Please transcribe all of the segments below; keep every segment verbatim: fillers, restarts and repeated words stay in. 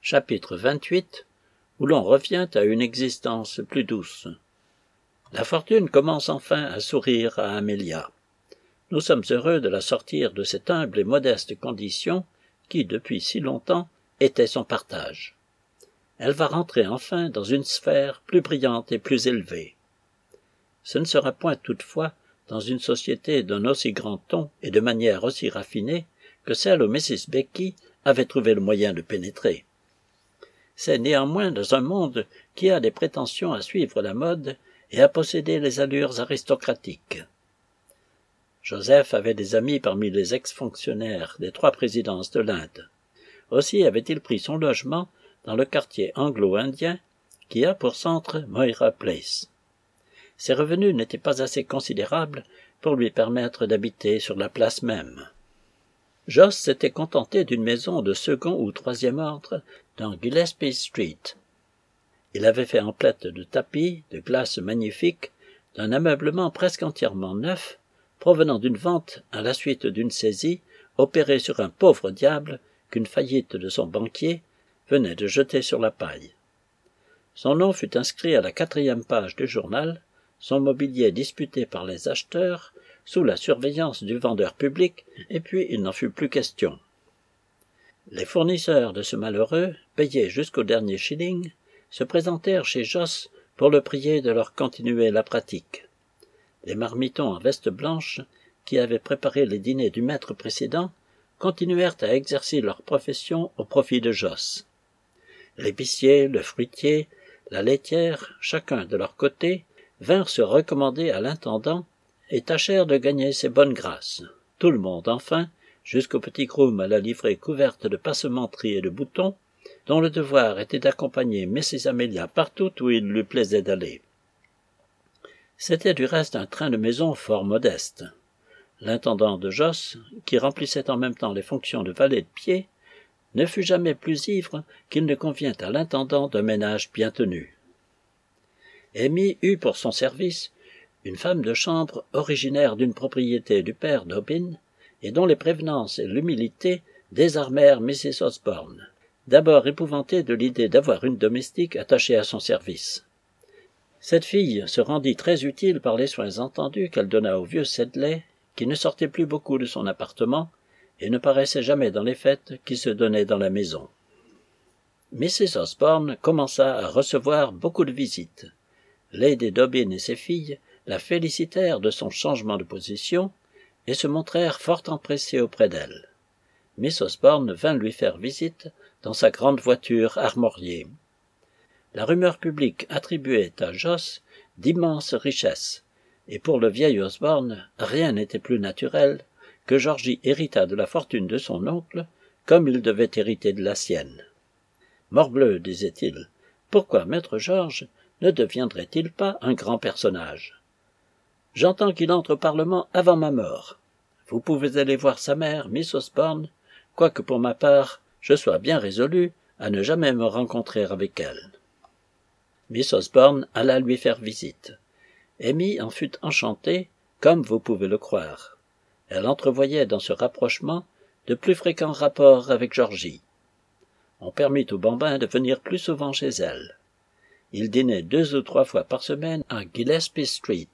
Chapitre vingt-huit, où l'on revient à une existence plus douce. La fortune commence enfin à sourire à Amelia. Nous sommes heureux de la sortir de cette humble et modeste condition qui, depuis si longtemps, était son partage. Elle va rentrer enfin dans une sphère plus brillante et plus élevée. Ce ne sera point toutefois dans une société d'un aussi grand ton et de manière aussi raffinée que celle où Missus Becky avait trouvé le moyen de pénétrer. C'est néanmoins dans un monde qui a des prétentions à suivre la mode et à posséder les allures aristocratiques. Joseph avait des amis parmi les ex-fonctionnaires des trois présidences de l'Inde. Aussi avait-il pris son logement dans le quartier anglo-indien qui a pour centre Moira Place. Ses revenus n'étaient pas assez considérables pour lui permettre d'habiter sur la place même. Joss s'était contenté d'une maison de second ou troisième ordre dans Gillespie Street. Il avait fait emplette de tapis, de glaces magnifiques, d'un ameublement presque entièrement neuf, provenant d'une vente à la suite d'une saisie opérée sur un pauvre diable qu'une faillite de son banquier venait de jeter sur la paille. Son nom fut inscrit à la quatrième page du journal, son mobilier disputé par les acheteurs, sous la surveillance du vendeur public, et puis il n'en fut plus question. Les fournisseurs de ce malheureux, payés jusqu'au dernier shilling, se présentèrent chez Joss pour le prier de leur continuer la pratique. Les marmitons en veste blanche, qui avaient préparé les dîners du maître précédent, continuèrent à exercer leur profession au profit de Joss. L'épicier, le fruitier, la laitière, chacun de leur côté, vinrent se recommander à l'intendant et tâchèrent de gagner ses bonnes grâces. Tout le monde, enfin, jusqu'au petit groom à la livrée couverte de passementeries et de boutons, dont le devoir était d'accompagner Missus Amelia partout où il lui plaisait d'aller. C'était du reste un train de maison fort modeste. L'intendant de Joss, qui remplissait en même temps les fonctions de valet de pied, ne fut jamais plus ivre qu'il ne convient à l'intendant d'un ménage bien tenu. Amy eut pour son service une femme de chambre originaire d'une propriété du père Dobbin, et dont les prévenances et l'humilité désarmèrent Missus Osborne, d'abord épouvantée de l'idée d'avoir une domestique attachée à son service. Cette fille se rendit très utile par les soins entendus qu'elle donna au vieux Sedley, qui ne sortait plus beaucoup de son appartement et ne paraissait jamais dans les fêtes qui se donnaient dans la maison. Missus Osborne commença à recevoir beaucoup de visites. Lady Dobbin et ses filles la félicitèrent de son changement de position et se montrèrent fort empressés auprès d'elle. Miss Osborne vint lui faire visite dans sa grande voiture armoriée. La rumeur publique attribuait à Joss d'immenses richesses, et pour le vieil Osborne, rien n'était plus naturel que Georgie héritât de la fortune de son oncle, comme il devait hériter de la sienne. Morbleu, disait-il, pourquoi maître Georges ne deviendrait-il pas un grand personnage? J'entends qu'il entre au Parlement avant ma mort. Vous pouvez aller voir sa mère, Miss Osborne, quoique pour ma part, je sois bien résolu à ne jamais me rencontrer avec elle. Miss Osborne alla lui faire visite. Amy en fut enchantée, comme vous pouvez le croire. Elle entrevoyait dans ce rapprochement de plus fréquents rapports avec Georgie. On permit au bambin de venir plus souvent chez elle. Il dînait deux ou trois fois par semaine à Gillespie Street.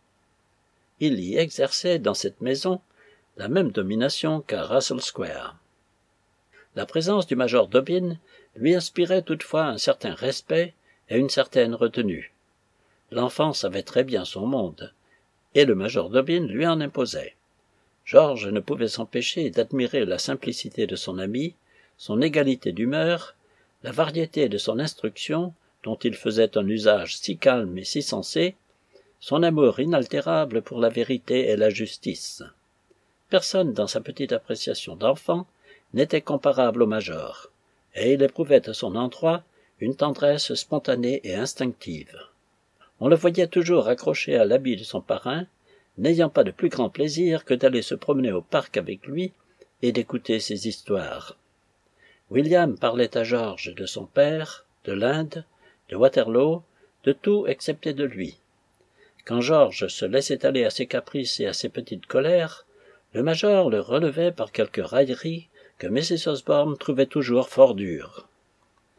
Il y exerçait dans cette maison la même domination qu'à Russell Square. La présence du major Dobbin lui inspirait toutefois un certain respect et une certaine retenue. L'enfant savait très bien son monde, et le major Dobbin lui en imposait. Georges ne pouvait s'empêcher d'admirer la simplicité de son ami, son égalité d'humeur, la variété de son instruction, dont il faisait un usage si calme et si sensé, son amour inaltérable pour la vérité et la justice. Personne dans sa petite appréciation d'enfant n'était comparable au major, et il éprouvait à son endroit une tendresse spontanée et instinctive. On le voyait toujours accroché à l'habit de son parrain, n'ayant pas de plus grand plaisir que d'aller se promener au parc avec lui et d'écouter ses histoires. William parlait à Georges de son père, de l'Inde, de Waterloo, de tout excepté de lui. Quand Georges se laissait aller à ses caprices et à ses petites colères, le major le relevait par quelques railleries que Missus Osborne trouvait toujours fort dures.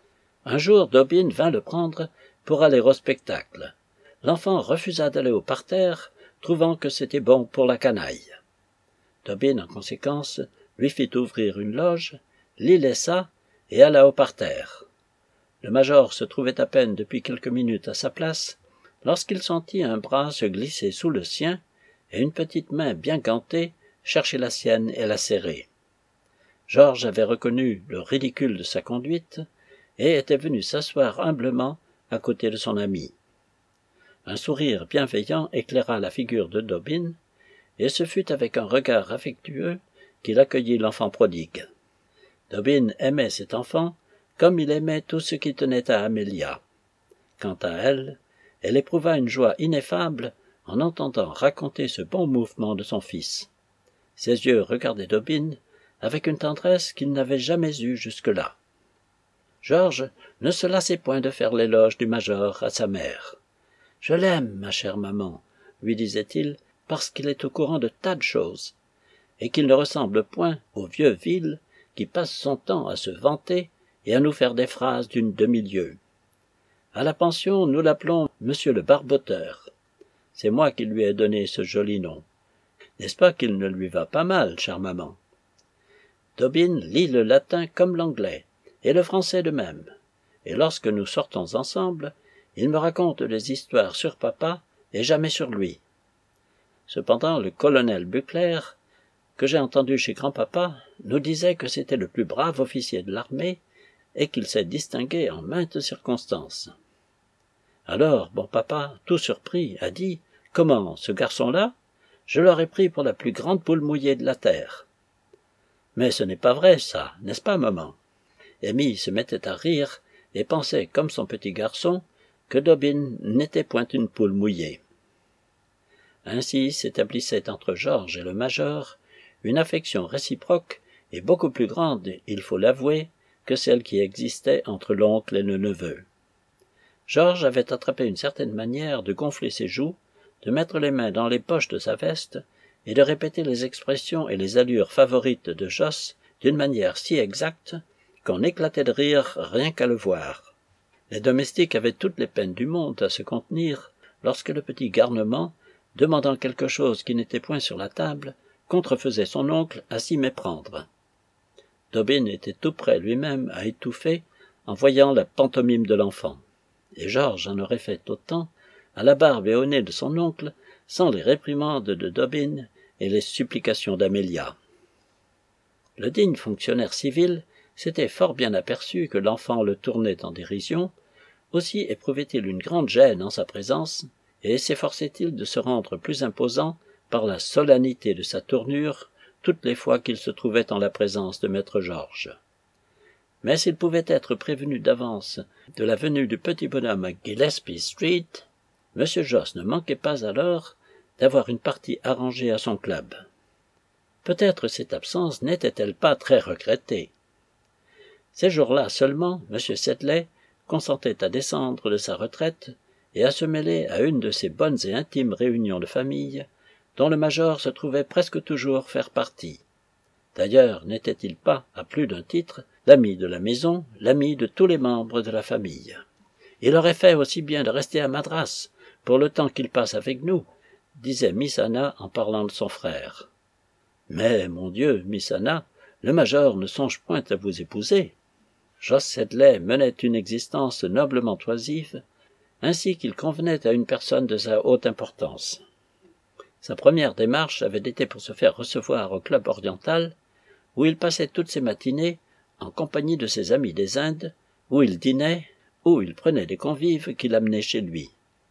Un jour, Dobbin vint le prendre pour aller au spectacle. L'enfant refusa d'aller au parterre, trouvant que c'était bon pour la canaille. Dobbin, en conséquence, lui fit ouvrir une loge, l'y laissa et alla au parterre. Le major se trouvait à peine depuis quelques minutes à sa place, lorsqu'il sentit un bras se glisser sous le sien et une petite main bien gantée chercher la sienne et la serrer. Georges avait reconnu le ridicule de sa conduite et était venu s'asseoir humblement à côté de son ami. Un sourire bienveillant éclaira la figure de Dobbin, et ce fut avec un regard affectueux qu'il accueillit l'enfant prodigue. Dobbin aimait cet enfant comme il aimait tout ce qui tenait à Amelia. Quant à elle, elle éprouva une joie ineffable en entendant raconter ce bon mouvement de son fils. Ses yeux regardaient Dobbin avec une tendresse qu'il n'avait jamais eue jusque-là. Georges ne se lassait point de faire l'éloge du major à sa mère. « Je l'aime, ma chère maman, » lui disait-il, « parce qu'il est au courant de tas de choses, et qu'il ne ressemble point au vieux vil qui passe son temps à se vanter et à nous faire des phrases d'une demi-lieue. À la pension, nous l'appelons Monsieur le Barboteur. C'est moi qui lui ai donné ce joli nom. N'est-ce pas qu'il ne lui va pas mal, chère maman? Dobbin lit le latin comme l'anglais, et le français de même, et lorsque nous sortons ensemble, il me raconte des histoires sur papa et jamais sur lui. Cependant, le colonel Buckler, que j'ai entendu chez grand-papa, nous disait que c'était le plus brave officier de l'armée et qu'il s'est distingué en maintes circonstances. Alors, bon papa, tout surpris, a dit « Comment, ce garçon-là? Je l'aurais pris pour la plus grande poule mouillée de la terre. » Mais ce n'est pas vrai, ça, n'est-ce pas, maman? Amy se mettait à rire et pensait, comme son petit garçon, que Dobbin n'était point une poule mouillée. Ainsi s'établissait entre Georges et le major une affection réciproque et beaucoup plus grande, il faut l'avouer, que celle qui existait entre l'oncle et le neveu. Georges avait attrapé une certaine manière de gonfler ses joues, de mettre les mains dans les poches de sa veste et de répéter les expressions et les allures favorites de Josse d'une manière si exacte qu'on éclatait de rire rien qu'à le voir. Les domestiques avaient toutes les peines du monde à se contenir lorsque le petit garnement, demandant quelque chose qui n'était point sur la table, contrefaisait son oncle à s'y méprendre. Dobbin était tout prêt lui-même à étouffer en voyant la pantomime de l'enfant, et Georges en aurait fait autant à la barbe et au nez de son oncle sans les réprimandes de Dobbin et les supplications d'Amelia. Le digne fonctionnaire civil s'était fort bien aperçu que l'enfant le tournait en dérision, aussi éprouvait-il une grande gêne en sa présence, et s'efforçait-il de se rendre plus imposant par la solennité de sa tournure toutes les fois qu'il se trouvait en la présence de maître Georges. Mais s'il pouvait être prévenu d'avance de la venue du petit bonhomme à Gillespie Street, M. Josse ne manquait pas alors d'avoir une partie arrangée à son club. Peut-être cette absence n'était-elle pas très regrettée. Ces jours-là seulement, M. Sedley consentait à descendre de sa retraite et à se mêler à une de ces bonnes et intimes réunions de famille dont le major se trouvait presque toujours faire partie. D'ailleurs, n'était-il pas, à plus d'un titre, l'ami de la maison, l'ami de tous les membres de la famille. Il aurait fait aussi bien de rester à Madras, pour le temps qu'il passe avec nous, disait Miss Anna en parlant de son frère. Mais, mon Dieu, Miss Anna, le major ne songe point à vous épouser. Joss Sedley menait une existence noblement oisive, ainsi qu'il convenait à une personne de sa haute importance. Sa première démarche avait été pour se faire recevoir au club oriental, où il passait toutes ses matinées en compagnie de ses amis des Indes, où il dînait, où il prenait des convives qu'il amenait chez lui.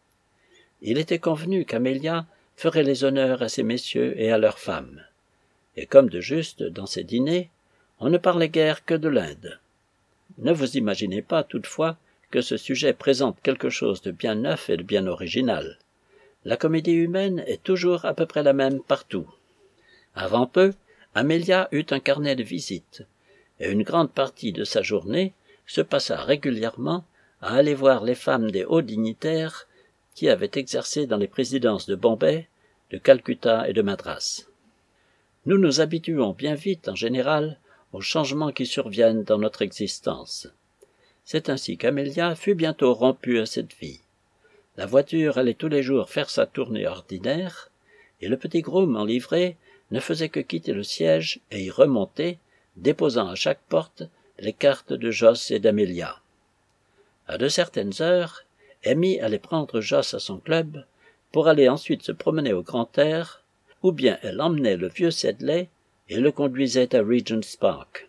Il était convenu qu'Amelia ferait les honneurs à ces messieurs et à leurs femmes. Et comme de juste, dans ces dîners, on ne parlait guère que de l'Inde. Ne vous imaginez pas, toutefois, que ce sujet présente quelque chose de bien neuf et de bien original. La comédie humaine est toujours à peu près la même partout. Avant peu, Amelia eut un carnet de visites, et une grande partie de sa journée se passa régulièrement à aller voir les femmes des hauts dignitaires qui avaient exercé dans les présidences de Bombay, de Calcutta et de Madras. Nous nous habituons bien vite, en général, aux changements qui surviennent dans notre existence. C'est ainsi qu'Amélia fut bientôt rompue à cette vie. La voiture allait tous les jours faire sa tournée ordinaire, et le petit groom en livrée ne faisait que quitter le siège et y remonter, déposant à chaque porte les cartes de Joss et d'Amélia. À de certaines heures, Amy allait prendre Joss à son club, pour aller ensuite se promener au grand air, ou bien elle emmenait le vieux Sedley et le conduisait à Regent's Park.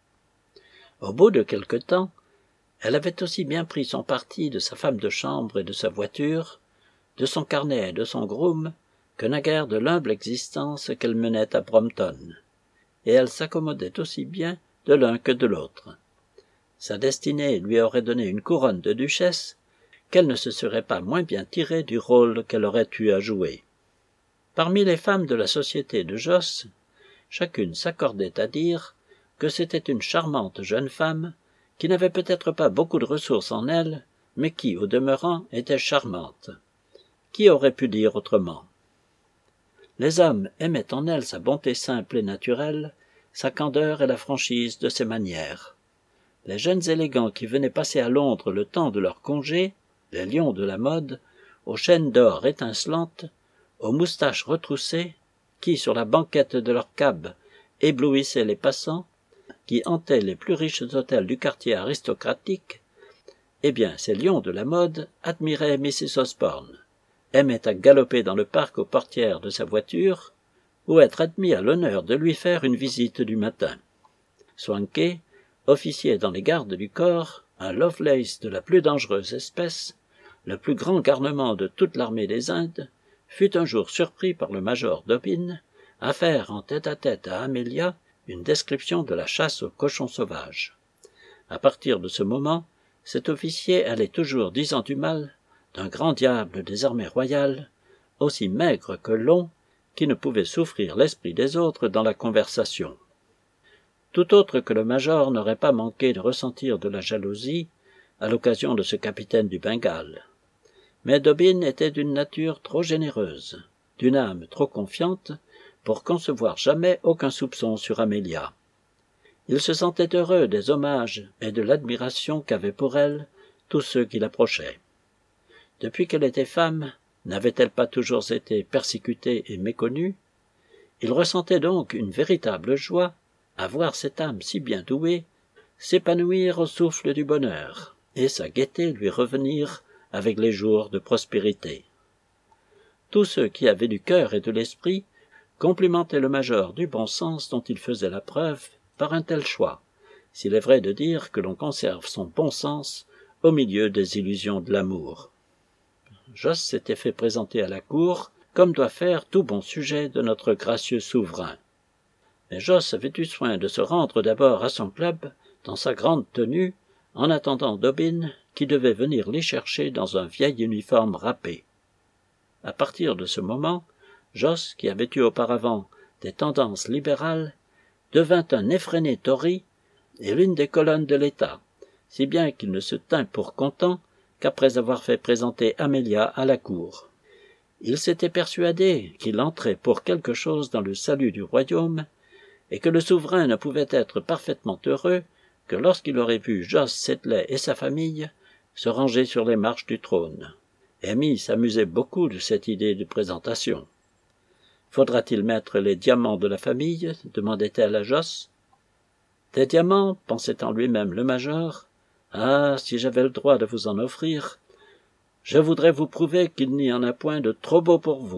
Au bout de quelque temps, elle avait aussi bien pris son parti de sa femme de chambre et de sa voiture, de son carnet et de son groom, que naguère de l'humble existence qu'elle menait à Brompton, et elle s'accommodait aussi bien de l'un que de l'autre. Sa destinée lui aurait donné une couronne de duchesse, qu'elle ne se serait pas moins bien tirée du rôle qu'elle aurait eu à jouer. Parmi les femmes de la société de Joss, chacune s'accordait à dire que c'était une charmante jeune femme, qui n'avait peut-être pas beaucoup de ressources en elle, mais qui, au demeurant, était charmante. Qui aurait pu dire autrement? Les hommes aimaient en elle sa bonté simple et naturelle, sa candeur et la franchise de ses manières. Les jeunes élégants qui venaient passer à Londres le temps de leur congé, les lions de la mode, aux chaînes d'or étincelantes, aux moustaches retroussées, qui, sur la banquette de leur cab, éblouissaient les passants, qui hantaient les plus riches hôtels du quartier aristocratique, eh bien, ces lions de la mode admiraient missus Osborne, aimaient à galoper dans le parc aux portières de sa voiture, ou être admis à l'honneur de lui faire une visite du matin. Swankey, officier dans les gardes du corps, un Lovelace de la plus dangereuse espèce, le plus grand garnement de toute l'armée des Indes, fut un jour surpris par le major Dobbin à faire en tête-à-tête à Amélia une description de la chasse aux cochons sauvages. À partir de ce moment, cet officier allait toujours disant du mal d'un grand diable des armées royales, aussi maigre que long, qui ne pouvait souffrir l'esprit des autres dans la conversation. Tout autre que le major n'aurait pas manqué de ressentir de la jalousie à l'occasion de ce capitaine du Bengale. Mais Dobbin était d'une nature trop généreuse, d'une âme trop confiante, pour concevoir jamais aucun soupçon sur Amélia. Il se sentait heureux des hommages et de l'admiration qu'avaient pour elle tous ceux qui l'approchaient. Depuis qu'elle était femme, n'avait-elle pas toujours été persécutée et méconnue? Il ressentait donc une véritable joie à voir cette âme si bien douée s'épanouir au souffle du bonheur, et sa gaieté lui revenir avec les jours de prospérité. Tous ceux qui avaient du cœur et de l'esprit complimentaient le major du bon sens dont il faisait la preuve par un tel choix, s'il est vrai de dire que l'on conserve son bon sens au milieu des illusions de l'amour. Joss s'était fait présenter à la cour, comme doit faire tout bon sujet de notre gracieux souverain. Mais Joss avait eu soin de se rendre d'abord à son club, dans sa grande tenue, en attendant Dobbin, qui devait venir l'y chercher dans un vieil uniforme râpé. À partir de ce moment, Joss, qui avait eu auparavant des tendances libérales, devint un effréné Tory et l'une des colonnes de l'État, si bien qu'il ne se tint pour content qu'après avoir fait présenter Amélia à la cour. Il s'était persuadé qu'il entrait pour quelque chose dans le salut du royaume, et que le souverain ne pouvait être parfaitement heureux que lorsqu'il aurait vu Joss Sedley et sa famille se ranger sur les marches du trône. Amy s'amusait beaucoup de cette idée de présentation. « Faudra-t-il mettre les diamants de la famille ?» demandait-elle à Joss. « Des diamants, pensait en lui-même le major. Ah, si j'avais le droit de vous en offrir, je voudrais vous prouver qu'il n'y en a point de trop beau pour vous. »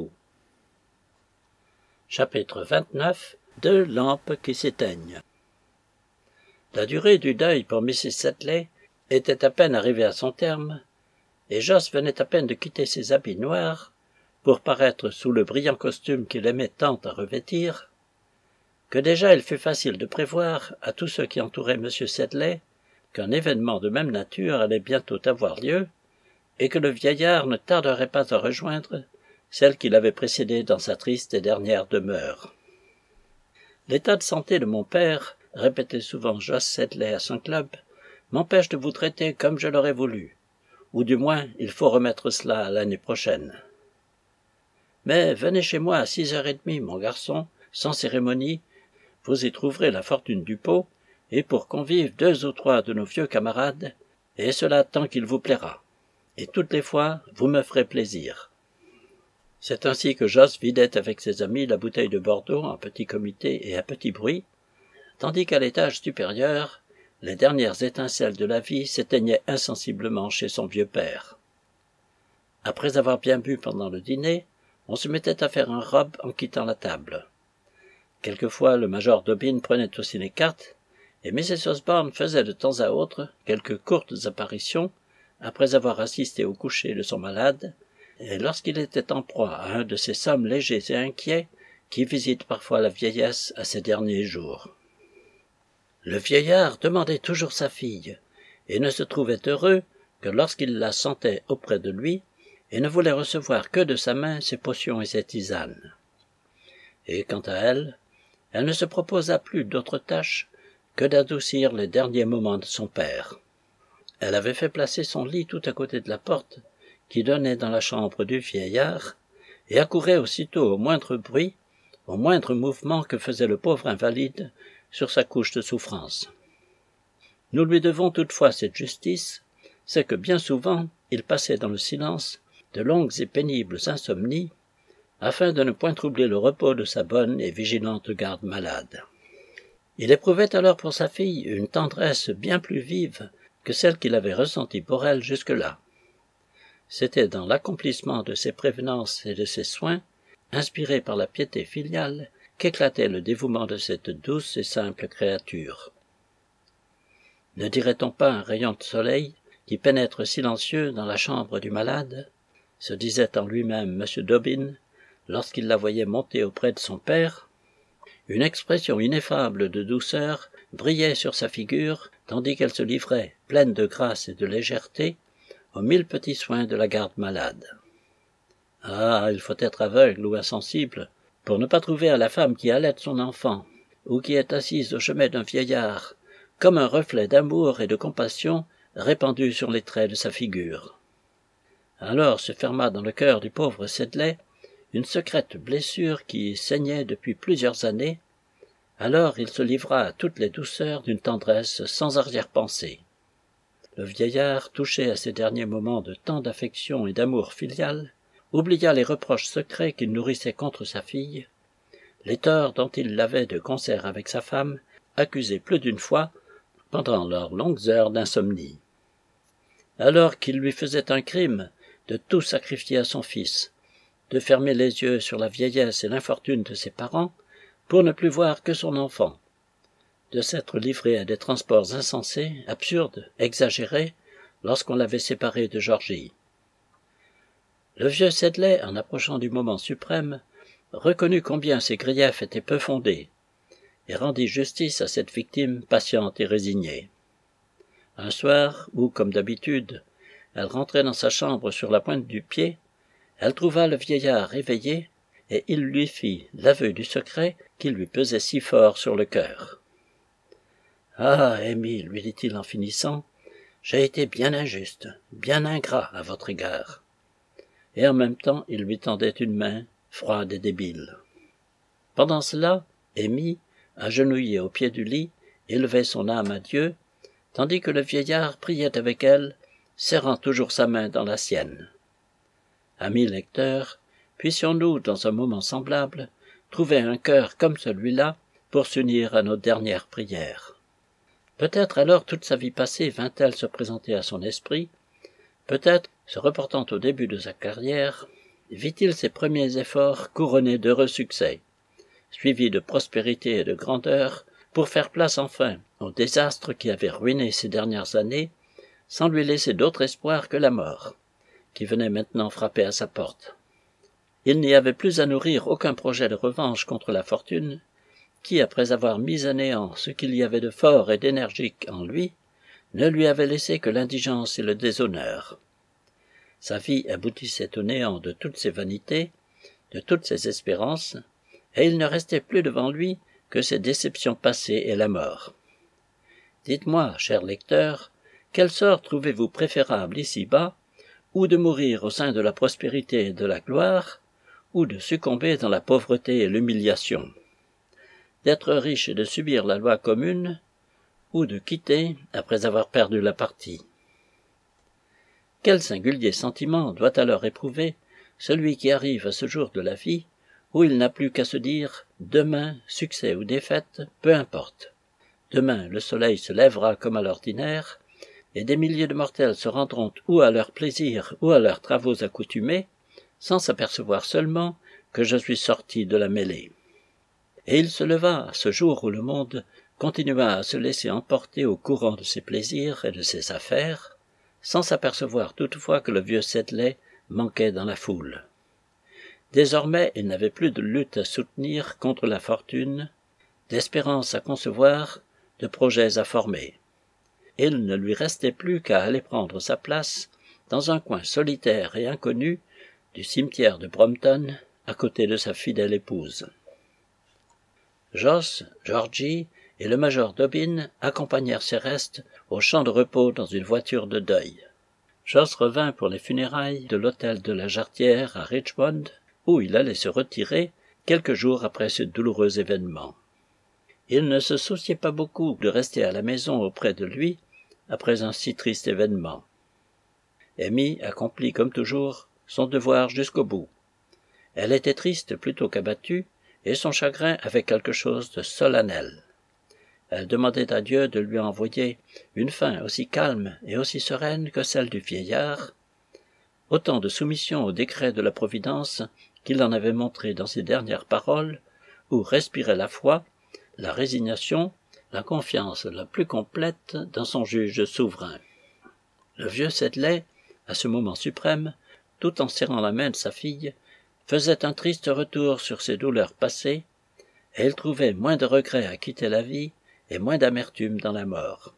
Chapitre vingt-neuf. Deux lampes qui s'éteignent. La durée du deuil pour missus Sedley était à peine arrivée à son terme, et Joss venait à peine de quitter ses habits noirs pour paraître sous le brillant costume qu'il aimait tant à revêtir, que déjà il fut facile de prévoir à tous ceux qui entouraient M. Sedley qu'un événement de même nature allait bientôt avoir lieu, et que le vieillard ne tarderait pas à rejoindre celle qui l'avait précédé dans sa triste et dernière demeure. « L'état de santé de mon père, répétait souvent Joss Sedley à son club, m'empêche de vous traiter comme je l'aurais voulu, ou du moins il faut remettre cela à l'année prochaine. Mais venez chez moi à six heures et demie, mon garçon, sans cérémonie, vous y trouverez la fortune du pot, et pour convives deux ou trois de nos vieux camarades, et cela tant qu'il vous plaira. Et toutes les fois, vous me ferez plaisir. » C'est ainsi que Josse vidait avec ses amis la bouteille de Bordeaux en petit comité et à petit bruit, tandis qu'à l'étage supérieur, les dernières étincelles de la vie s'éteignaient insensiblement chez son vieux père. Après avoir bien bu pendant le dîner, on se mettait à faire un robe en quittant la table. Quelquefois le major Dobbin prenait aussi les cartes, et missus Osborne faisait de temps à autre quelques courtes apparitions après avoir assisté au coucher de son malade, et lorsqu'il était en proie à un de ces sommes légers et inquiets qui visitent parfois la vieillesse à ses derniers jours. Le vieillard demandait toujours sa fille, et ne se trouvait heureux que lorsqu'il la sentait auprès de lui, et ne voulait recevoir que de sa main ses potions et ses tisanes. Et quant à elle, elle ne se proposa plus d'autre tâche que d'adoucir les derniers moments de son père. Elle avait fait placer son lit tout à côté de la porte qui donnait dans la chambre du vieillard, et accourait aussitôt au moindre bruit, au moindre mouvement que faisait le pauvre invalide sur sa couche de souffrance. Nous lui devons toutefois cette justice, c'est que bien souvent il passait dans le silence de longues et pénibles insomnies, afin de ne point troubler le repos de sa bonne et vigilante garde malade. Il éprouvait alors pour sa fille une tendresse bien plus vive que celle qu'il avait ressentie pour elle jusque-là. C'était dans l'accomplissement de ses prévenances et de ses soins, inspirés par la piété filiale, qu'éclatait le dévouement de cette douce et simple créature. Ne dirait-on pas un rayon de soleil qui pénètre silencieux dans la chambre du malade, se disait en lui-même M. Dobbin, lorsqu'il la voyait monter auprès de son père. Une expression ineffable de douceur brillait sur sa figure, tandis qu'elle se livrait, pleine de grâce et de légèreté, aux mille petits soins de la garde malade. Ah, il faut être aveugle ou insensible pour ne pas trouver à la femme qui allaite son enfant, ou qui est assise au chevet d'un vieillard, comme un reflet d'amour et de compassion répandu sur les traits de sa figure. Alors se ferma dans le cœur du pauvre Sedley une secrète blessure qui saignait depuis plusieurs années. Alors il se livra à toutes les douceurs d'une tendresse sans arrière-pensée. Le vieillard, touché à ces derniers moments de tant d'affection et d'amour filial, oublia les reproches secrets qu'il nourrissait contre sa fille, les torts dont il l'avait de concert avec sa femme, accusés plus d'une fois pendant leurs longues heures d'insomnie. Alors qu'il lui faisait un crime de tout sacrifier à son fils, de fermer les yeux sur la vieillesse et l'infortune de ses parents, pour ne plus voir que son enfant, de s'être livré à des transports insensés, absurdes, exagérés, lorsqu'on l'avait séparé de Georgie. Le vieux Sedley, en approchant du moment suprême, reconnut combien ses griefs étaient peu fondés, et rendit justice à cette victime patiente et résignée. Un soir, où, comme d'habitude, elle rentrait dans sa chambre sur la pointe du pied, elle trouva le vieillard éveillé, et il lui fit l'aveu du secret qui lui pesait si fort sur le cœur. « Ah, Amy, lui dit-il en finissant, j'ai été bien injuste, bien ingrat à votre égard. » Et en même temps il lui tendait une main, froide et débile. Pendant cela, Amy, agenouillée au pied du lit, élevait son âme à Dieu, tandis que le vieillard priait avec elle, serrant toujours sa main dans la sienne. Amis lecteurs, puissions-nous, dans un moment semblable, trouver un cœur comme celui-là pour s'unir à nos dernières prières. Peut-être alors toute sa vie passée vint-elle se présenter à son esprit, peut-être, se reportant au début de sa carrière, vit-il ses premiers efforts couronnés d'heureux succès, suivis de prospérité et de grandeur, pour faire place enfin au désastre qui avait ruiné ses dernières années, sans lui laisser d'autre espoir que la mort, qui venait maintenant frapper à sa porte. Il n'y avait plus à nourrir aucun projet de revanche contre la fortune, qui, après avoir mis à néant ce qu'il y avait de fort et d'énergique en lui, ne lui avait laissé que l'indigence et le déshonneur. Sa vie aboutissait au néant de toutes ses vanités, de toutes ses espérances, et il ne restait plus devant lui que ses déceptions passées et la mort. Dites-moi, cher lecteur, quel sort trouvez-vous préférable ici-bas, ou de mourir au sein de la prospérité et de la gloire, ou de succomber dans la pauvreté et l'humiliation, d'être riche et de subir la loi commune, ou de quitter après avoir perdu la partie. Quel singulier sentiment doit alors éprouver celui qui arrive à ce jour de la vie où il n'a plus qu'à se dire « demain, succès ou défaite, peu importe. Demain, le soleil se lèvera comme à l'ordinaire, et des milliers de mortels se rendront ou à leurs plaisirs ou à leurs travaux accoutumés, sans s'apercevoir seulement que je suis sorti de la mêlée. » Et il se leva, ce jour où le monde continua à se laisser emporter au courant de ses plaisirs et de ses affaires, sans s'apercevoir toutefois que le vieux Sedley manquait dans la foule. Désormais, il n'avait plus de lutte à soutenir contre la fortune, d'espérances à concevoir, de projets à former. Il ne lui restait plus qu'à aller prendre sa place dans un coin solitaire et inconnu du cimetière de Brompton, à côté de sa fidèle épouse. Joss, Georgie et le major Dobbin accompagnèrent ses restes au champ de repos dans une voiture de deuil. Joss revint pour les funérailles de l'hôtel de la Jarretière à Richmond, où il allait se retirer quelques jours après ce douloureux événement. Il ne se souciait pas beaucoup de rester à la maison auprès de lui après un si triste événement. Amy accomplit comme toujours son devoir jusqu'au bout. Elle était triste plutôt qu'abattue, et son chagrin avait quelque chose de solennel. Elle demandait à Dieu de lui envoyer une fin aussi calme et aussi sereine que celle du vieillard, autant de soumission au décret de la Providence qu'il en avait montré dans ses dernières paroles, où respirait la foi, la résignation, la confiance la plus complète dans son juge souverain. Le vieux Sedley, à ce moment suprême, tout en serrant la main de sa fille, faisait un triste retour sur ses douleurs passées, et il trouvait moins de regrets à quitter la vie et moins d'amertume dans la mort.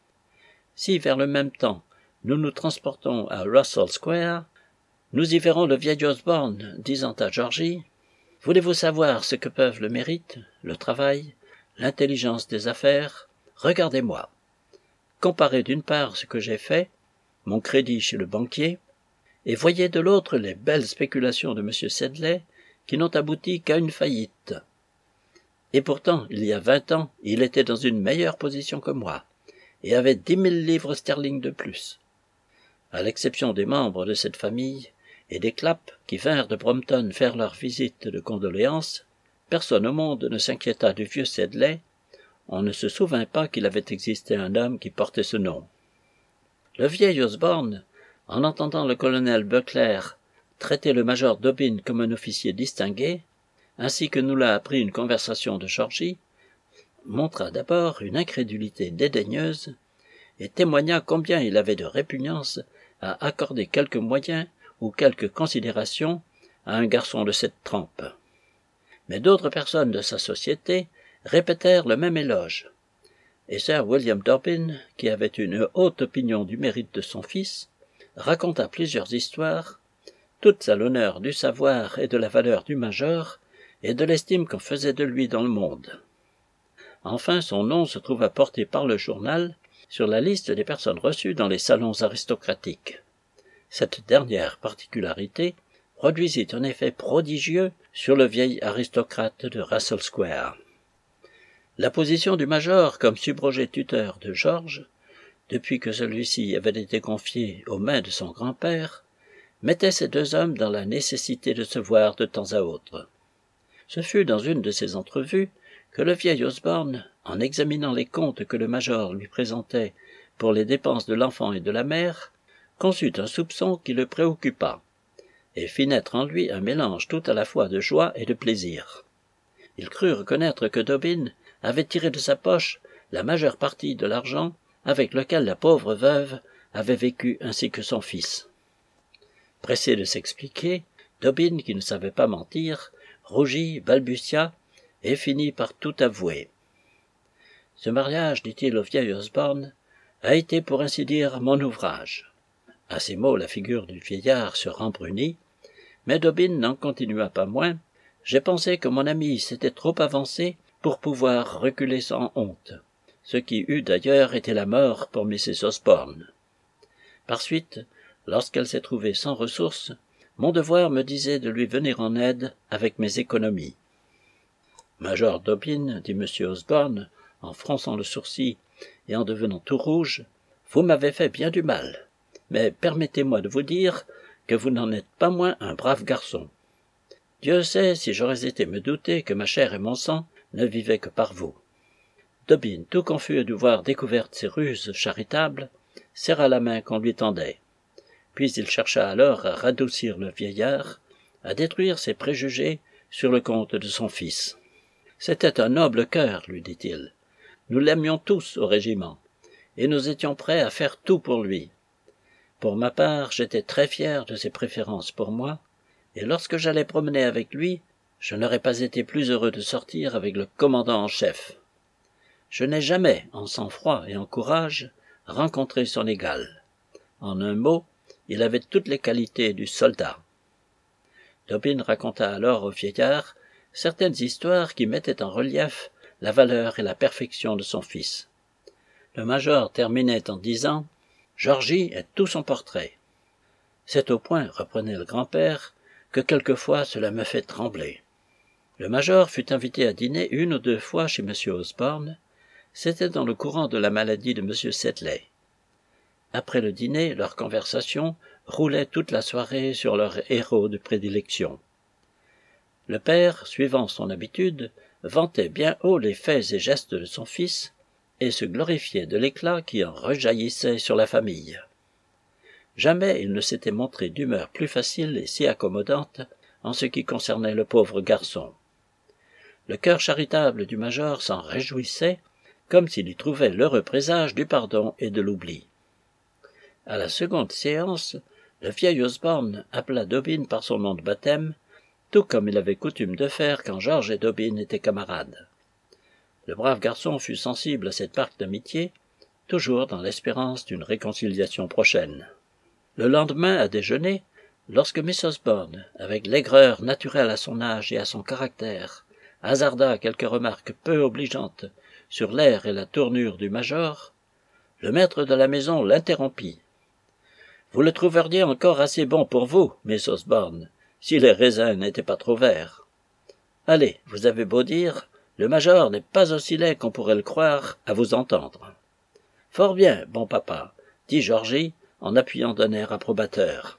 Si, vers le même temps, nous nous transportons à Russell Square, nous y verrons le vieil Osborne disant à Georgie « Voulez-vous savoir ce que peuvent le mérite, le travail, l'intelligence des affaires? Regardez-moi. Comparez d'une part ce que j'ai fait, mon crédit chez le banquier, et voyez de l'autre les belles spéculations de M. Sedley qui n'ont abouti qu'à une faillite. Et pourtant, il y a vingt ans, il était dans une meilleure position que moi, et avait dix mille livres sterling de plus. À l'exception des membres de cette famille et des Clapp qui vinrent de Brompton faire leur visite de condoléances, personne au monde ne s'inquiéta du vieux Sedley. On ne se souvint pas qu'il avait existé un homme qui portait ce nom. Le vieil Osborne, en entendant le colonel Buckler traiter le major Dobbin comme un officier distingué, ainsi que nous l'a appris une conversation de Georgie, montra d'abord une incrédulité dédaigneuse et témoigna combien il avait de répugnance à accorder quelques moyens ou quelque considération à un garçon de cette trempe. Mais d'autres personnes de sa société répétèrent le même éloge, et Sir William Dobbin, qui avait une haute opinion du mérite de son fils, raconta plusieurs histoires, toutes à l'honneur du savoir et de la valeur du major, et de l'estime qu'on faisait de lui dans le monde. Enfin, son nom se trouva porté par le journal sur la liste des personnes reçues dans les salons aristocratiques. Cette dernière particularité produisit un effet prodigieux sur le vieil aristocrate de Russell Square. La position du major comme subrogé tuteur de George, depuis que celui-ci avait été confié aux mains de son grand-père, mettait ces deux hommes dans la nécessité de se voir de temps à autre. Ce fut dans une de ces entrevues que le vieil Osborne, en examinant les comptes que le major lui présentait pour les dépenses de l'enfant et de la mère, conçut un soupçon qui le préoccupa, et fit naître en lui un mélange tout à la fois de joie et de plaisir. Il crut reconnaître que Dobbin avait tiré de sa poche la majeure partie de l'argent avec lequel la pauvre veuve avait vécu ainsi que son fils. Pressé de s'expliquer, Dobbin, qui ne savait pas mentir, rougit, balbutia, et finit par tout avouer. « Ce mariage, dit-il au vieil Osborne, a été pour ainsi dire mon ouvrage. » À ces mots, la figure du vieillard se rembrunit, mais Dobbin n'en continua pas moins. « J'ai pensé que mon ami s'était trop avancé pour pouvoir reculer sans honte, ce qui eût d'ailleurs été la mort pour Missus Osborne. Par suite, lorsqu'elle s'est trouvée sans ressources, mon devoir me disait de lui venir en aide avec mes économies. » Major Dobbin, dit M. Osborne, en fronçant le sourcil et en devenant tout rouge, « vous m'avez fait bien du mal. mais permettez-moi de vous dire que vous n'en êtes pas moins un brave garçon. Dieu sait si j'aurais été me douter que ma chair et mon sang ne vivaient que par vous. » Dobbin, tout confus de voir découverte ses ruses charitables, serra la main qu'on lui tendait. Puis il chercha alors à radoucir le vieillard, à détruire ses préjugés sur le compte de son fils. « C'était un noble cœur, lui dit-il. Nous l'aimions tous au régiment, et nous étions prêts à faire tout pour lui. Pour ma part, j'étais très fier de ses préférences pour moi, et lorsque j'allais promener avec lui, je n'aurais pas été plus heureux de sortir avec le commandant en chef. Je n'ai jamais, en sang-froid et en courage, rencontré son égal. En un mot, il avait toutes les qualités du soldat. » Dobbin raconta alors au vieillard certaines histoires qui mettaient en relief la valeur et la perfection de son fils. Le major terminait en disant « Georgie est tout son portrait. » C'est au point, reprenait le grand-père, que quelquefois cela me fait trembler. Le major fut invité à dîner une ou deux fois chez M. Osborne. C'était dans le courant de la maladie de M. Sedley. Après le dîner, leur conversation roulait toute la soirée sur leur héros de prédilection. Le père, suivant son habitude, vantait bien haut les faits et gestes de son fils et se glorifiait de l'éclat qui en rejaillissait sur la famille. Jamais il ne s'était montré d'humeur plus facile et si accommodante en ce qui concernait le pauvre garçon. Le cœur charitable du major s'en réjouissait comme s'il y trouvait l'heureux présage du pardon et de l'oubli. À la seconde séance, le vieil Osborne appela Dobbin par son nom de baptême, tout comme il avait coutume de faire quand George et Dobbin étaient camarades. Le brave garçon fut sensible à cette marque d'amitié, toujours dans l'espérance d'une réconciliation prochaine. Le lendemain, à déjeuner, lorsque Miss Osborne, avec l'aigreur naturelle à son âge et à son caractère, hasarda quelques remarques peu obligeantes sur l'air et la tournure du major, le maître de la maison l'interrompit. « Vous le trouveriez encore assez bon pour vous, Miss Osborne, si les raisins n'étaient pas trop verts. Allez, vous avez beau dire, le major n'est pas aussi laid qu'on pourrait le croire à vous entendre. »« Fort bien, bon papa, » dit Georgie en appuyant d'un air approbateur.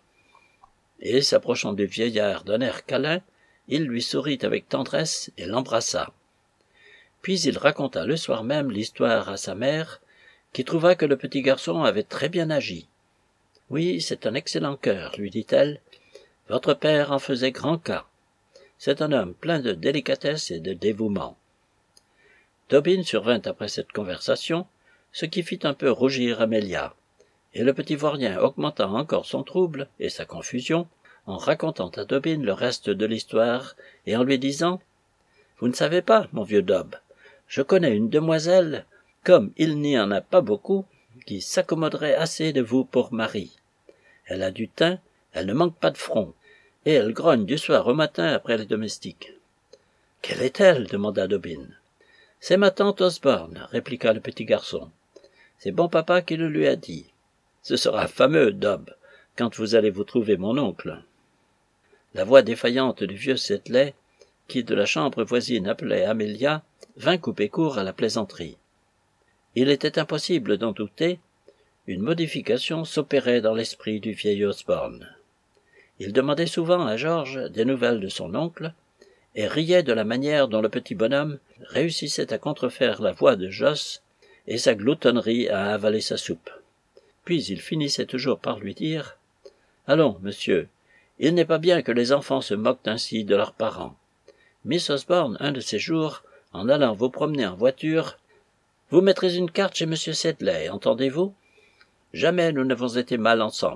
Et, s'approchant du vieillard d'un air câlin, il lui sourit avec tendresse et l'embrassa. Puis il raconta le soir même l'histoire à sa mère, qui trouva que le petit garçon avait très bien agi. « Oui, c'est un excellent cœur, lui dit-elle. Votre père en faisait grand cas. C'est un homme plein de délicatesse et de dévouement. » Dobbin survint après cette conversation, ce qui fit un peu rougir Amelia, et le petit vaurien augmenta encore son trouble et sa confusion en racontant à Dobbin le reste de l'histoire et en lui disant « Vous ne savez pas, mon vieux Dob, je connais une demoiselle, comme il n'y en a pas beaucoup, qui s'accommoderait assez de vous pour mari. Elle a du teint, elle ne manque pas de front, et elle grogne du soir au matin après les domestiques. »« Quelle est-elle » demanda Dobbin. « C'est ma tante Osborne, » répliqua le petit garçon. « C'est bon papa qui le lui a dit. Ce sera fameux, Dob, quand vous allez vous trouver mon oncle. » La voix défaillante du vieux Sedley, qui de la chambre voisine appelait Amelia, vint couper court à la plaisanterie. Il était impossible d'en douter, une modification s'opérait dans l'esprit du vieil Osborne. Il demandait souvent à George des nouvelles de son oncle, et riait de la manière dont le petit bonhomme réussissait à contrefaire la voix de Joss et sa gloutonnerie à avaler sa soupe. Puis il finissait toujours par lui dire « Allons, monsieur, il n'est pas bien que les enfants se moquent ainsi de leurs parents. Miss Osborne, un de ces jours, en allant vous promener en voiture, vous mettrez une carte chez monsieur Sedley, entendez-vous? Jamais nous n'avons été mal ensemble. »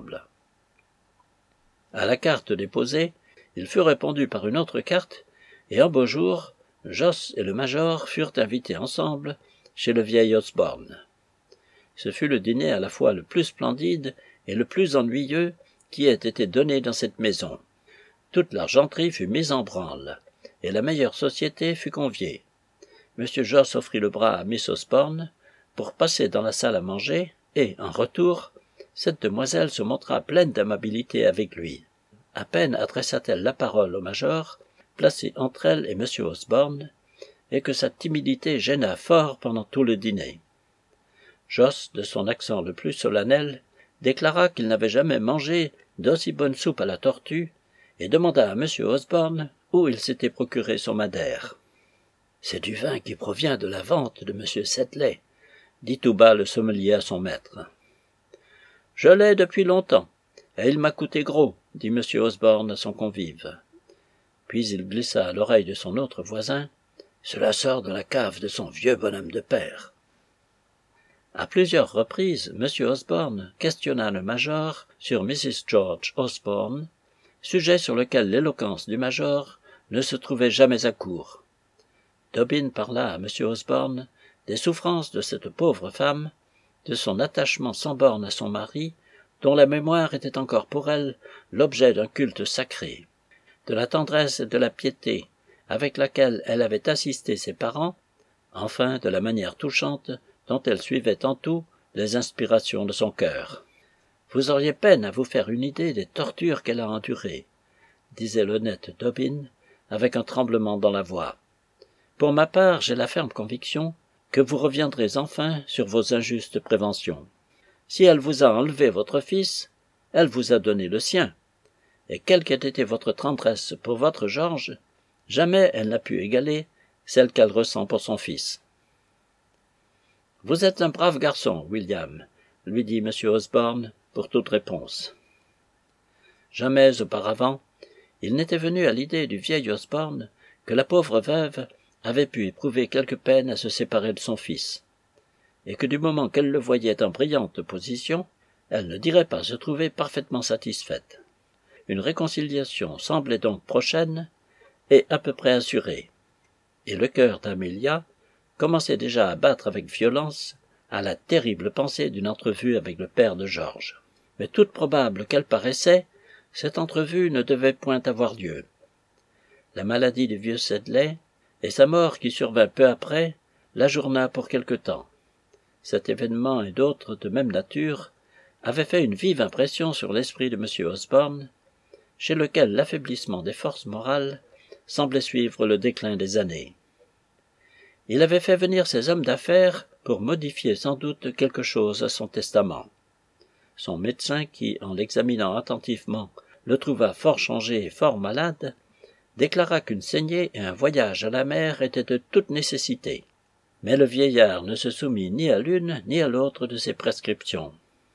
À la carte déposée, il fut répondu par une autre carte, et un beau jour, Joss et le major furent invités ensemble chez le vieil Osborne. Ce fut le dîner à la fois le plus splendide et le plus ennuyeux qui ait été donné dans cette maison. Toute l'argenterie fut mise en branle, et la meilleure société fut conviée. Monsieur Joss offrit le bras à Miss Osborne pour passer dans la salle à manger, et, en retour, cette demoiselle se montra pleine d'amabilité avec lui. À peine adressa-t-elle la parole au major, placé entre elle et monsieur Osborne, et que sa timidité gêna fort pendant tout le dîner. Joss, de son accent le plus solennel, déclara qu'il n'avait jamais mangé d'aussi bonne soupe à la tortue et demanda à M. Osborne où il s'était procuré son madère. « C'est du vin qui provient de la vente de M. Sedley, » dit tout bas le sommelier à son maître. « Je l'ai depuis longtemps, et il m'a coûté gros, » dit M. Osborne à son convive. Puis il glissa à l'oreille de son autre voisin. « Cela sort de la cave de son vieux bonhomme de père. » À plusieurs reprises, M. Osborne questionna le major sur Missus George Osborne, sujet sur lequel l'éloquence du major ne se trouvait jamais à court. Dobbin parla à M. Osborne des souffrances de cette pauvre femme, de son attachement sans borne à son mari, dont la mémoire était encore pour elle l'objet d'un culte sacré, de la tendresse et de la piété avec laquelle elle avait assisté ses parents, enfin de la manière touchante dont elle suivait en tout les inspirations de son cœur. « Vous auriez peine à vous faire une idée des tortures qu'elle a endurées, » disait l'honnête Dobbin, avec un tremblement dans la voix. « Pour ma part, j'ai la ferme conviction que vous reviendrez enfin sur vos injustes préventions. Si elle vous a enlevé votre fils, elle vous a donné le sien, et quelle qu'ait été votre tendresse pour votre Georges, jamais elle n'a pu égaler celle qu'elle ressent pour son fils. »« Vous êtes un brave garçon, William, » lui dit M. Osborne pour toute réponse. Jamais auparavant, il n'était venu à l'idée du vieil Osborne que la pauvre veuve avait pu éprouver quelque peine à se séparer de son fils, et que du moment qu'elle le voyait en brillante position, elle ne dirait pas se trouver parfaitement satisfaite. Une réconciliation semblait donc prochaine et à peu près assurée, et le cœur d'Amelia commençait déjà à battre avec violence à la terrible pensée d'une entrevue avec le père de Georges. Mais toute probable qu'elle paraissait, cette entrevue ne devait point avoir lieu. La maladie du vieux Sedley et sa mort qui survint peu après l'ajourna pour quelque temps. Cet événement et d'autres de même nature avaient fait une vive impression sur l'esprit de M. Osborne, chez lequel l'affaiblissement des forces morales semblait suivre le déclin des années. Il avait fait venir ses hommes d'affaires pour modifier sans doute quelque chose à son testament. Son médecin, qui, en l'examinant attentivement, le trouva fort changé et fort malade, déclara qu'une saignée et un voyage à la mer étaient de toute nécessité. Mais le vieillard ne se soumit ni à l'une ni à l'autre de ses prescriptions.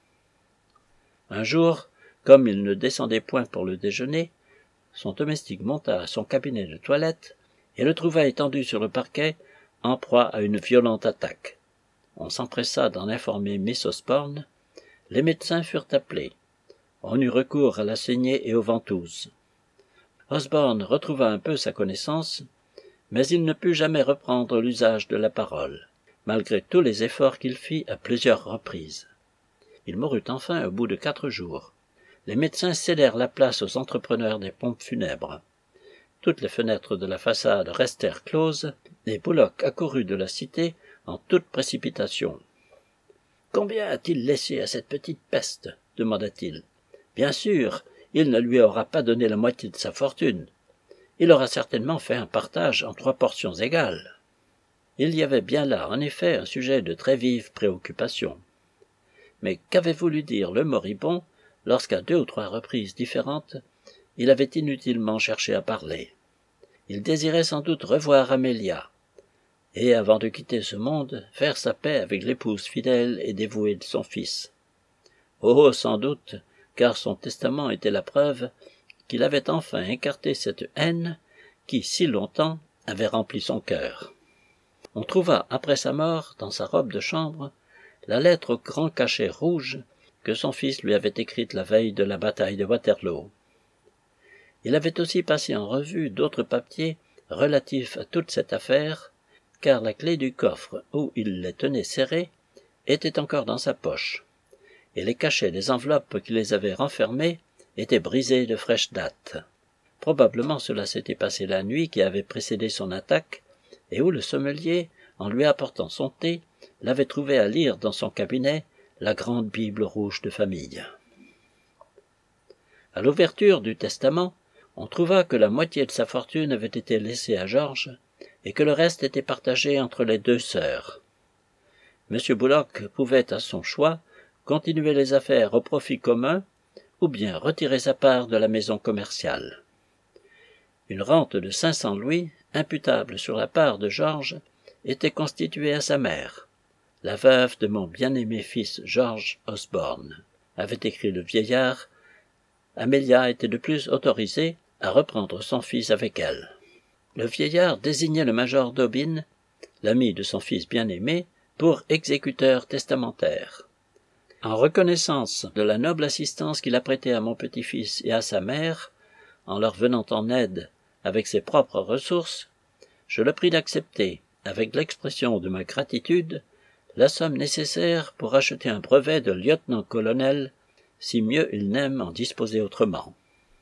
Un jour, comme il ne descendait point pour le déjeuner, son domestique monta à son cabinet de toilette et le trouva étendu sur le parquet, en proie à une violente attaque. On s'empressa d'en informer Miss Osborne. Les médecins furent appelés. On eut recours à la saignée et aux ventouses. Osborne retrouva un peu sa connaissance, mais il ne put jamais reprendre l'usage de la parole, malgré tous les efforts qu'il fit à plusieurs reprises. Il mourut enfin au bout de quatre jours. Les médecins cédèrent la place aux entrepreneurs des pompes funèbres. Toutes les fenêtres de la façade restèrent closes, et Bullock accourut de la cité en toute précipitation. « Combien a-t-il laissé à cette petite peste ?» demanda-t-il. « Bien sûr, il ne lui aura pas donné la moitié de sa fortune. Il aura certainement fait un partage en trois portions égales. » Il y avait bien là, en effet, un sujet de très vive préoccupation. Mais qu'avait voulu dire le moribond lorsqu'à deux ou trois reprises différentes, il avait inutilement cherché à parler? Il désirait sans doute revoir Amelia, et, avant de quitter ce monde, faire sa paix avec l'épouse fidèle et dévouée de son fils. Oh, sans doute, car son testament était la preuve qu'il avait enfin écarté cette haine qui, si longtemps, avait rempli son cœur. On trouva, après sa mort, dans sa robe de chambre, la lettre au grand cachet rouge que son fils lui avait écrite la veille de la bataille de Waterloo. Il avait aussi passé en revue d'autres papiers relatifs à toute cette affaire, car la clé du coffre où il les tenait serrés était encore dans sa poche, et les cachets des enveloppes qui les avaient renfermées étaient brisés de fraîche date. Probablement cela s'était passé la nuit qui avait précédé son attaque, et où le sommelier, en lui apportant son thé, l'avait trouvé à lire dans son cabinet la grande Bible rouge de famille. À l'ouverture du testament, on trouva que la moitié de sa fortune avait été laissée à Georges, et que le reste était partagé entre les deux sœurs. M. Bullock pouvait, à son choix, continuer les affaires au profit commun, ou bien retirer sa part de la maison commerciale. Une rente de cinq cents louis, imputable sur la part de Georges, était constituée à sa mère. La veuve de mon bien-aimé fils George Osborne, avait écrit le vieillard. Amelia était de plus autorisée à reprendre son fils avec elle. Le vieillard désignait le major Dobbin, l'ami de son fils bien-aimé, pour exécuteur testamentaire. En reconnaissance de la noble assistance qu'il a prêtée à mon petit-fils et à sa mère, en leur venant en aide avec ses propres ressources, je le prie d'accepter, avec l'expression de ma gratitude, la somme nécessaire pour acheter un brevet de lieutenant-colonel, si mieux il n'aime en disposer autrement.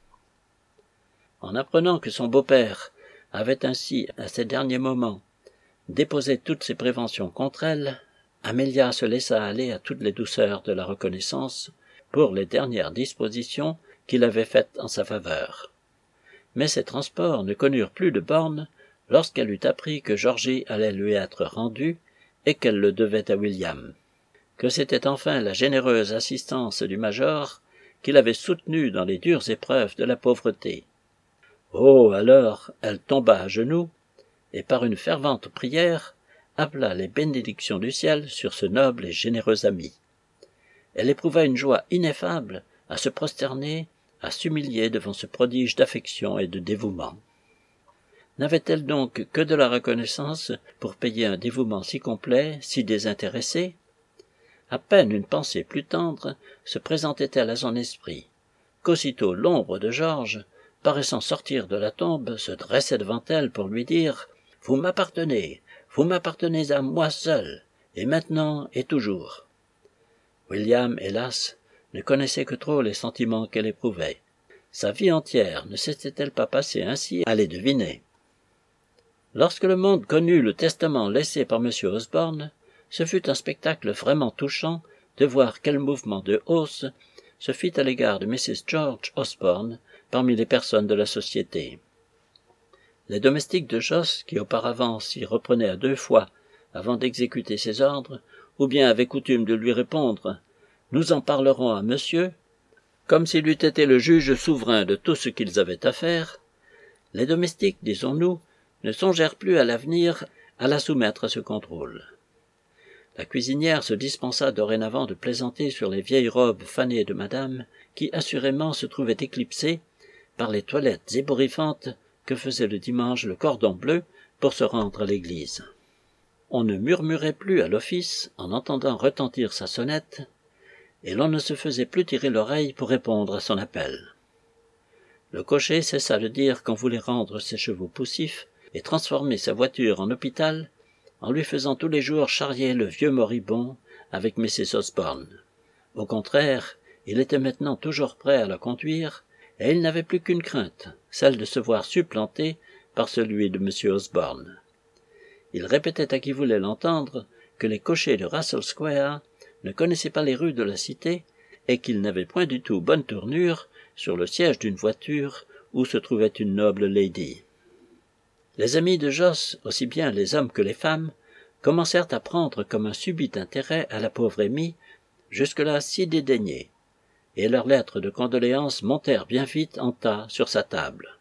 En apprenant que son beau-père avait ainsi, à ces derniers moments, déposé toutes ses préventions contre elle, Amelia se laissa aller à toutes les douceurs de la reconnaissance pour les dernières dispositions qu'il avait faites en sa faveur. Mais ses transports ne connurent plus de bornes lorsqu'elle eut appris que Georgie allait lui être rendue et qu'elle le devait à William, que c'était enfin la généreuse assistance du major qui l'avait soutenue dans les dures épreuves de la pauvreté. Oh, alors, elle tomba à genoux, et par une fervente prière, appela les bénédictions du ciel sur ce noble et généreux ami. Elle éprouva une joie ineffable à se prosterner, à s'humilier devant ce prodige d'affection et de dévouement. N'avait-elle donc que de la reconnaissance pour payer un dévouement si complet, si désintéressé? À peine une pensée plus tendre se présentait-elle à son esprit, qu'aussitôt l'ombre de Georges, paraissant sortir de la tombe, se dressait devant elle pour lui dire « Vous m'appartenez, vous m'appartenez à moi seul, et maintenant et toujours. » William, hélas, ne connaissait que trop les sentiments qu'elle éprouvait. Sa vie entière ne s'était-elle pas passée ainsi à les deviner? Lorsque le monde connut le testament laissé par M Osborne, ce fut un spectacle vraiment touchant de voir quel mouvement de hausse se fit à l'égard de Missus George Osborne parmi les personnes de la société. Les domestiques de Joss, qui auparavant s'y reprenaient à deux fois avant d'exécuter ses ordres, ou bien avaient coutume de lui répondre « Nous en parlerons à monsieur », comme s'il eût été le juge souverain de tout ce qu'ils avaient à faire, les domestiques, disons-nous, ne songèrent plus à l'avenir à la soumettre à ce contrôle. La cuisinière se dispensa dorénavant de plaisanter sur les vieilles robes fanées de madame, qui assurément se trouvaient éclipsées par les toilettes ébouriffantes que faisait le dimanche le cordon bleu pour se rendre à l'église. On ne murmurait plus à l'office en entendant retentir sa sonnette, et l'on ne se faisait plus tirer l'oreille pour répondre à son appel. Le cocher cessa de dire qu'on voulait rendre ses chevaux poussifs et transformer sa voiture en hôpital, en lui faisant tous les jours charrier le vieux moribond avec Missus Osborne. Au contraire, il était maintenant toujours prêt à la conduire, et il n'avait plus qu'une crainte, celle de se voir supplanté par celui de M Osborne. Il répétait à qui voulait l'entendre que les cochers de Russell Square ne connaissaient pas les rues de la cité et qu'ils n'avaient point du tout bonne tournure sur le siège d'une voiture où se trouvait une noble lady. Les amis de Joss, aussi bien les hommes que les femmes, commencèrent à prendre comme un subit intérêt à la pauvre Amy, jusque-là si dédaignée, et leurs lettres de condoléances montèrent bien vite en tas sur sa table.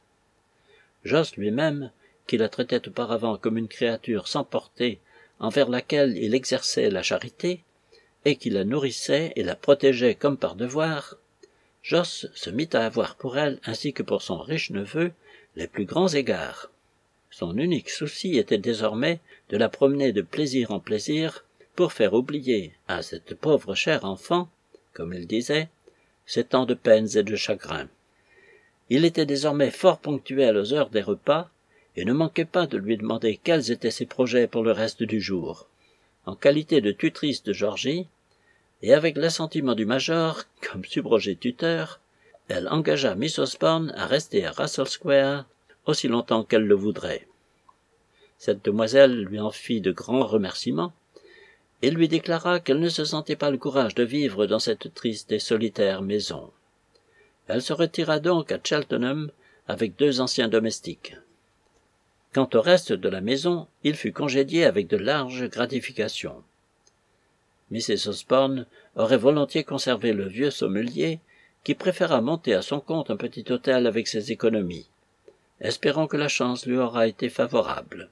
Joss lui-même, qui la traitait auparavant comme une créature sans portée envers laquelle il exerçait la charité, et qui la nourrissait et la protégeait comme par devoir, Joss se mit à avoir pour elle, ainsi que pour son riche neveu, les plus grands égards. Son unique souci était désormais de la promener de plaisir en plaisir pour faire oublier à cette pauvre chère enfant, comme il disait, ses tant de peines et de chagrins. Il était désormais fort ponctuel aux heures des repas et ne manquait pas de lui demander quels étaient ses projets pour le reste du jour. En qualité de tutrice de Georgie, et avec l'assentiment du major comme subrogé tuteur, elle engagea Miss Osborne à rester à Russell Square aussi longtemps qu'elle le voudrait. Cette demoiselle lui en fit de grands remerciements, et lui déclara qu'elle ne se sentait pas le courage de vivre dans cette triste et solitaire maison. Elle se retira donc à Cheltenham avec deux anciens domestiques. Quant au reste de la maison, il fut congédié avec de larges gratifications. Missus Osborne aurait volontiers conservé le vieux sommelier, qui préféra monter à son compte un petit hôtel avec ses économies. Espérons que la chance lui aura été favorable.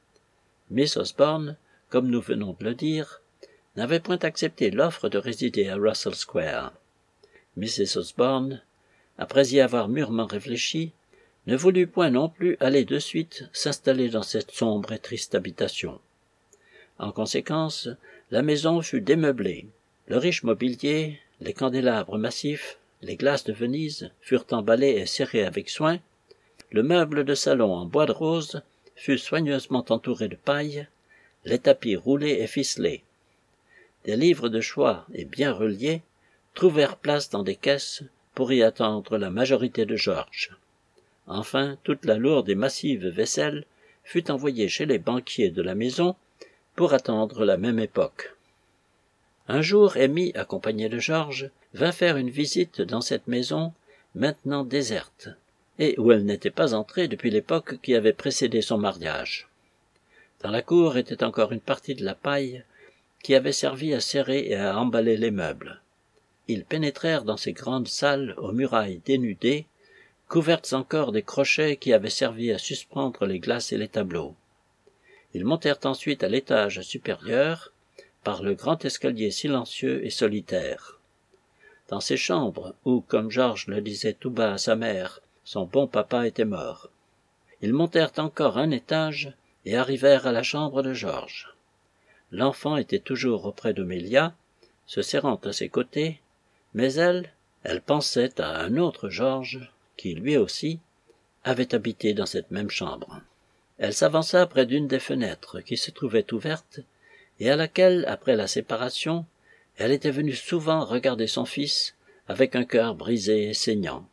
Miss Osborne, comme nous venons de le dire, n'avait point accepté l'offre de résider à Russell Square. Missus Osborne, après y avoir mûrement réfléchi, ne voulut point non plus aller de suite s'installer dans cette sombre et triste habitation. En conséquence, la maison fut démeublée. Le riche mobilier, les candélabres massifs, les glaces de Venise furent emballés et serrés avec soin, le meuble de salon en bois de rose fut soigneusement entouré de paille, les tapis roulés et ficelés. Des livres de choix et bien reliés trouvèrent place dans des caisses pour y attendre la majorité de George. Enfin, toute la lourde et massive vaisselle fut envoyée chez les banquiers de la maison pour attendre la même époque. Un jour, Amy, accompagnée de George, vint faire une visite dans cette maison maintenant déserte, et où elle n'était pas entrée depuis l'époque qui avait précédé son mariage. Dans la cour était encore une partie de la paille qui avait servi à serrer et à emballer les meubles. Ils pénétrèrent dans ces grandes salles aux murailles dénudées, couvertes encore des crochets qui avaient servi à suspendre les glaces et les tableaux. Ils montèrent ensuite à l'étage supérieur, par le grand escalier silencieux et solitaire. Dans ces chambres où, comme George le disait tout bas à sa mère, son bon papa était mort. Ils montèrent encore un étage et arrivèrent à la chambre de George. L'enfant était toujours auprès d'Omélia, se serrant à ses côtés, mais elle, elle pensait à un autre George, qui, lui aussi, avait habité dans cette même chambre. Elle s'avança près d'une des fenêtres qui se trouvait ouverte, et à laquelle, après la séparation, elle était venue souvent regarder son fils avec un cœur brisé et saignant.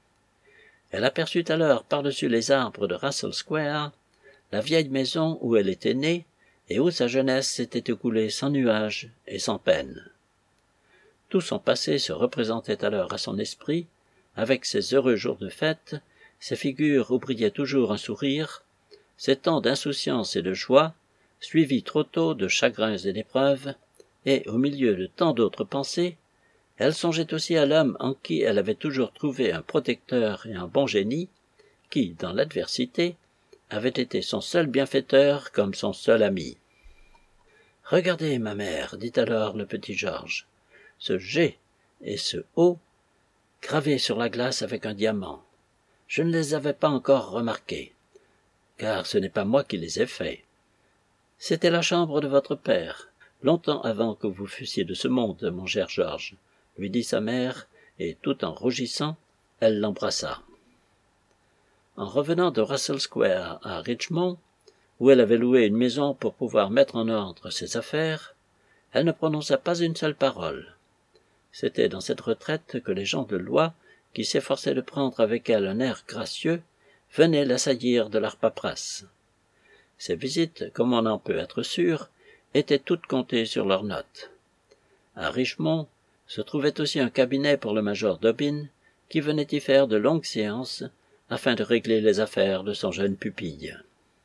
Elle aperçut alors par-dessus les arbres de Russell Square la vieille maison où elle était née et où sa jeunesse s'était écoulée sans nuages et sans peine. Tout son passé se représentait alors à son esprit, avec ses heureux jours de fête, ses figures où brillait toujours un sourire, ses temps d'insouciance et de joie, suivis trop tôt de chagrins et d'épreuves, et, au milieu de tant d'autres pensées, elle songeait aussi à l'homme en qui elle avait toujours trouvé un protecteur et un bon génie, qui, dans l'adversité, avait été son seul bienfaiteur comme son seul ami. « Regardez, ma mère, dit alors le petit George, ce G et ce O gravés sur la glace avec un diamant. Je ne les avais pas encore remarqués, car ce n'est pas moi qui les ai faits. C'était la chambre de votre père, longtemps avant que vous fussiez de ce monde, mon cher George, lui dit sa mère, et tout en rougissant, elle l'embrassa. En revenant de Russell Square à Richmond, où elle avait loué une maison pour pouvoir mettre en ordre ses affaires, elle ne prononça pas une seule parole. C'était dans cette retraite que les gens de loi, qui s'efforçaient de prendre avec elle un air gracieux, venaient l'assaillir de leur paperasse. Ces visites, comme on en peut être sûr, étaient toutes comptées sur leurs notes. À Richmond se trouvait aussi un cabinet pour le major Dobbin, qui venait y faire de longues séances, afin de régler les affaires de son jeune pupille.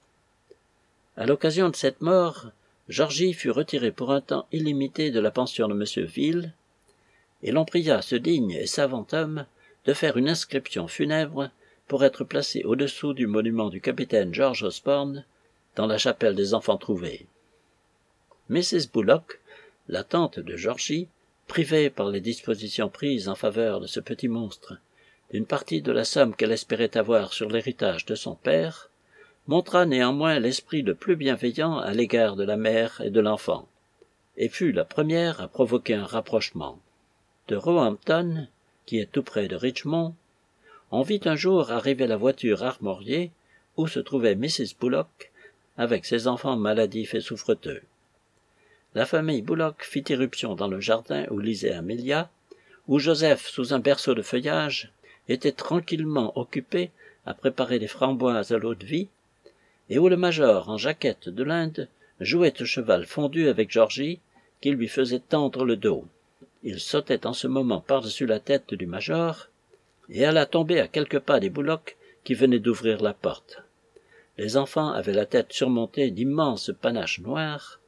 À l'occasion de cette mort, Georgie fut retirée pour un temps illimité de la pension de M. Ville, et l'on pria ce digne et savant homme de faire une inscription funèbre pour être placé au-dessous du monument du capitaine George Osborne, dans la chapelle des Enfants-Trouvés. Missus Bullock, la tante de Georgie, privée par les dispositions prises en faveur de ce petit monstre d'une partie de la somme qu'elle espérait avoir sur l'héritage de son père, montra néanmoins l'esprit le plus bienveillant à l'égard de la mère et de l'enfant, et fut la première à provoquer un rapprochement. De Roehampton, qui est tout près de Richmond, on vit un jour arriver la voiture armoriée où se trouvait Missus Bullock avec ses enfants maladifs et souffreteux. La famille Bullock fit irruption dans le jardin où lisait Amelia, où Joseph, sous un berceau de feuillage, était tranquillement occupé à préparer des framboises à l'eau-de-vie, et où le major, en jaquette de l'Inde, jouait au cheval fondu avec Georgie, qui lui faisait tendre le dos. Il sautait en ce moment par-dessus la tête du major, et alla tomber à quelques pas des Bullock qui venaient d'ouvrir la porte. Les enfants avaient la tête surmontée d'immenses panaches noirs,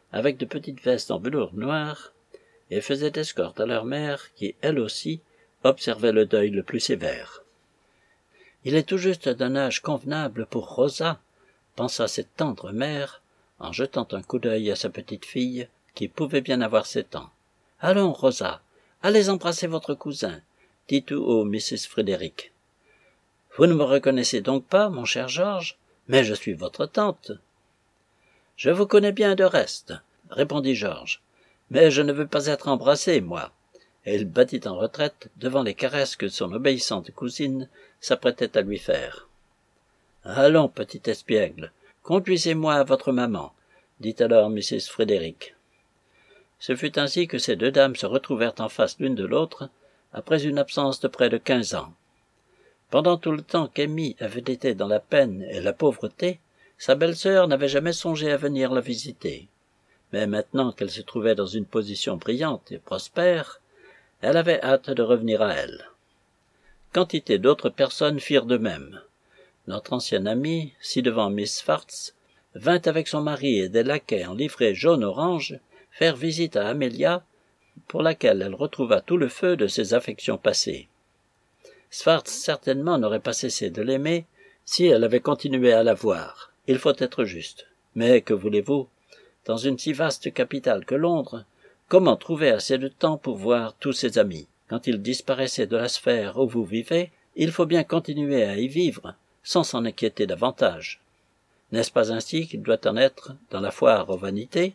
avec de petites vestes en velours noir, et faisaient escorte à leur mère, qui, elle aussi, observait le deuil le plus sévère. « Il est tout juste d'un âge convenable pour Rosa, » pensa cette tendre mère, en jetant un coup d'œil à sa petite fille, qui pouvait bien avoir sept ans. « Allons, Rosa, allez embrasser votre cousin, » dit tout haut Missus Frédéric. « Vous ne me reconnaissez donc pas, mon cher Georges, mais je suis votre tante. »« Je vous connais bien de reste, » répondit Georges, « mais je ne veux pas être embrassé, moi. » Et il battit en retraite devant les caresses que son obéissante cousine s'apprêtait à lui faire. « Allons, petit espiègle, conduisez-moi à votre maman, » dit alors Missus Frédéric. Ce fut ainsi que ces deux dames se retrouvèrent en face l'une de l'autre, après une absence de près de quinze ans. Pendant tout le temps qu'Amy avait été dans la peine et la pauvreté, sa belle-sœur n'avait jamais songé à venir la visiter. Mais maintenant qu'elle se trouvait dans une position brillante et prospère, elle avait hâte de revenir à elle. Quantité d'autres personnes firent de même. Notre ancienne amie, ci-devant Miss Swartz, vint avec son mari et des laquais en livrée jaune-orange faire visite à Amelia, pour laquelle elle retrouva tout le feu de ses affections passées. Swartz certainement n'aurait pas cessé de l'aimer si elle avait continué à la voir. Il faut être juste. Mais que voulez-vous? Dans une si vaste capitale que Londres, comment trouver assez de temps pour voir tous ses amis? Quand ils disparaissaient de la sphère où vous vivez, il faut bien continuer à y vivre, sans s'en inquiéter davantage. N'est-ce pas ainsi qu'il doit en être dans la foire aux vanités?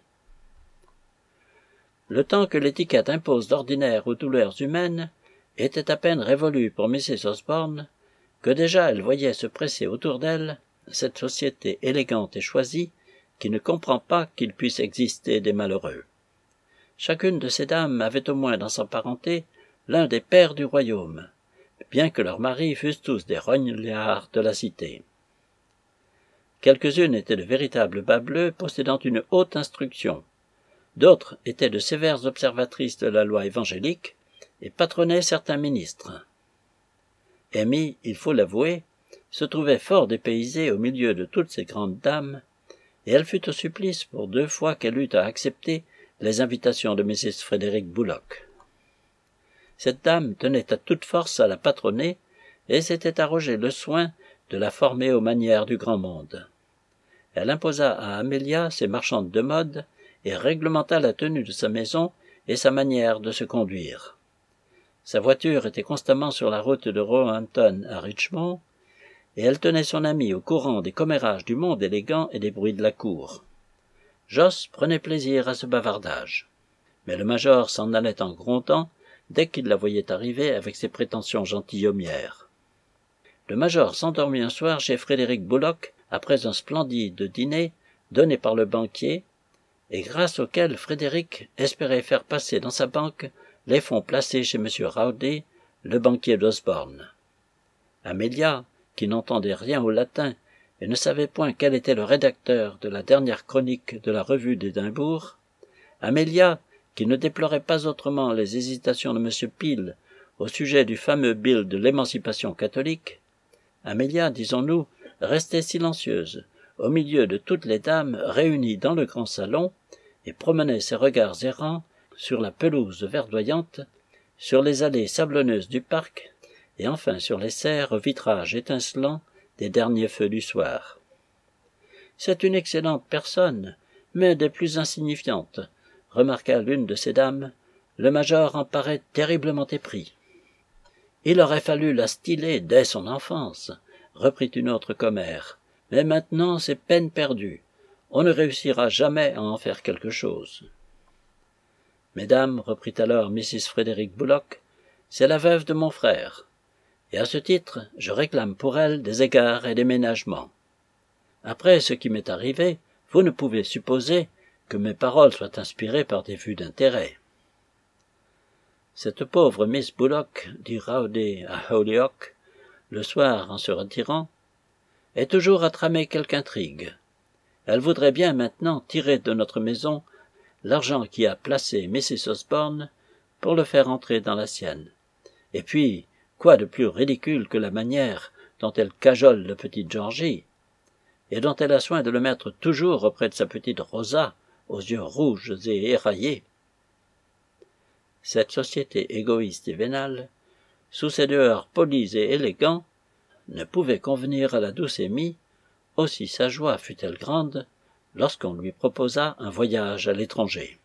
Le temps que l'étiquette impose d'ordinaire aux douleurs humaines était à peine révolu pour Missus Osborne, que déjà elle voyait se presser autour d'elle cette société élégante et choisie qui ne comprend pas qu'il puisse exister des malheureux. Chacune de ces dames avait au moins dans sa parenté l'un des pairs du royaume, bien que leurs maris fussent tous des rognards de la cité. Quelques-unes étaient de véritables bas-bleus possédant une haute instruction. D'autres étaient de sévères observatrices de la loi évangélique et patronnaient certains ministres. Amy, il faut l'avouer, se trouvait fort dépaysée au milieu de toutes ces grandes dames, et elle fut au supplice pour deux fois qu'elle eut à accepter les invitations de Missus Frédéric Bullock. Cette dame tenait à toute force à la patronner et s'était arrogé le soin de la former aux manières du grand monde. Elle imposa à Amelia ses marchandes de mode et réglementa la tenue de sa maison et sa manière de se conduire. Sa voiture était constamment sur la route de Roehampton à Richmond, et elle tenait son amie au courant des commérages du monde élégant et des bruits de la cour. Josse prenait plaisir à ce bavardage. Mais le major s'en allait en grondant dès qu'il la voyait arriver avec ses prétentions gentilhommières. Le major s'endormit un soir chez Frédéric Bullock après un splendide dîner donné par le banquier, et grâce auquel Frédéric espérait faire passer dans sa banque les fonds placés chez M. Rowdy, le banquier d'Osborne. Amelia, qui n'entendait rien au latin et ne savait point quel était le rédacteur de la dernière chronique de la revue d'Édimbourg, Amelia, qui ne déplorait pas autrement les hésitations de M. Peel au sujet du fameux bill de l'émancipation catholique, Amelia, disons-nous, restait silencieuse, au milieu de toutes les dames réunies dans le grand salon, et promenait ses regards errants sur la pelouse verdoyante, sur les allées sablonneuses du parc, et enfin sur les serres au vitrage étincelant des derniers feux du soir. « C'est une excellente personne, mais des plus insignifiantes, » remarqua l'une de ces dames. « Le major en paraît terriblement épris. »« Il aurait fallu la styler dès son enfance, » reprit une autre commère, « mais maintenant c'est peine perdue. On ne réussira jamais à en faire quelque chose. »« Mesdames, reprit alors Missus Frédéric Bullock, c'est la veuve de mon frère, et à ce titre je réclame pour elle des égards et des ménagements. Après ce qui m'est arrivé, vous ne pouvez supposer que mes paroles soient inspirées par des vues d'intérêt. » Cette pauvre Miss Bullock, dit Rowdy à Holyoke, le soir en se retirant, est toujours à tramer quelque intrigue. Elle voudrait bien maintenant tirer de notre maison l'argent qui a placé Missus Osborne pour le faire entrer dans la sienne. Et puis, quoi de plus ridicule que la manière dont elle cajole le petit Georgie, et dont elle a soin de le mettre toujours auprès de sa petite Rosa, aux yeux rouges et éraillés. Cette société égoïste et vénale, sous ses dehors polis et élégants, ne pouvait convenir à la douce Amy, aussi sa joie fut-elle grande, lorsqu'on lui proposa un voyage à l'étranger.